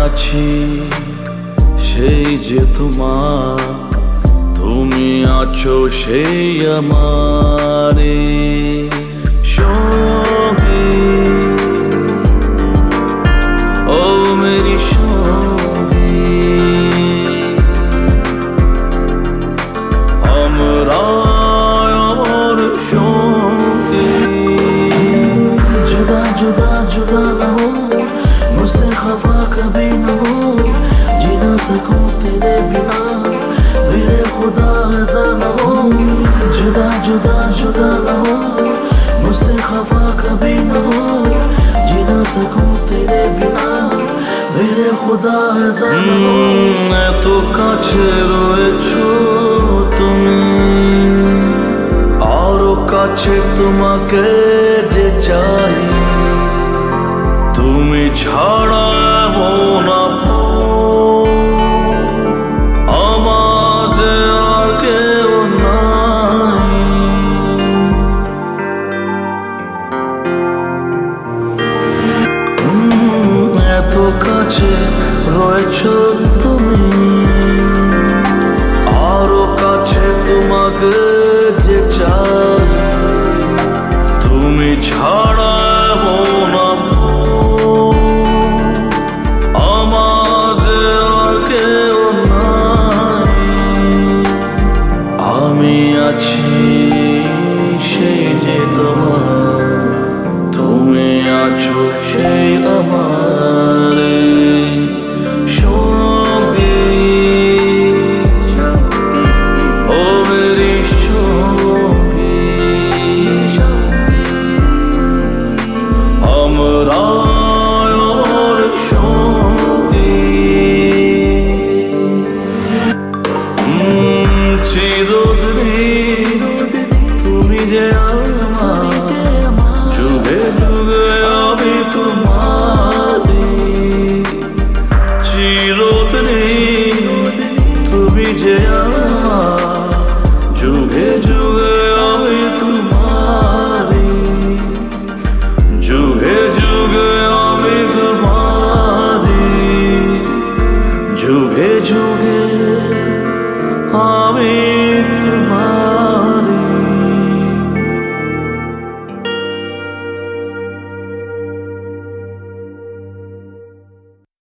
আছি সেই যে তোমার, তুমি আছো সেই আমারে সঙ্গী। ও মেরি সঙ্গী, আমরা আমার সঙ্গী। जुदा जुदा जुदा न हो मुझसे, खफा कभी न हो, जी ना सकूं तेरे बिना, मेरे खुदा ऐसा न हो। जुदा जुदा जुदा न हो मुझसे, खफा कभी न हो, जी ना सकूं तेरे बिना, मेरे खुदा ऐसा न हो। এত কাছে রয়েছো তুমি, আরো কাছে তোমাকে যে চাই, তুমি ছাড়া এমন আপন আমার যে আর কেউ নাই। এত কাছে রয়েছো তুমি, আরো কাছে তোমাকে যে চাই, তুমি ছাড়া এমন আপন আমার যে আর কেউ নাই। আমি আছি সেই যে তোমার, তুমি আছো সেই আমার সঙ্গী। ও মেরি সঙ্গী, আমরা আমার সঙ্গী। চিরদিন তুমি যে আমার, যুগে যুগে আমি তোমারি। চিরদিন তুমি যে আমার, যুগে যুগে আমি তোমারি। যুগে যুগে আমি তোমারি, যুগে যুগে আমি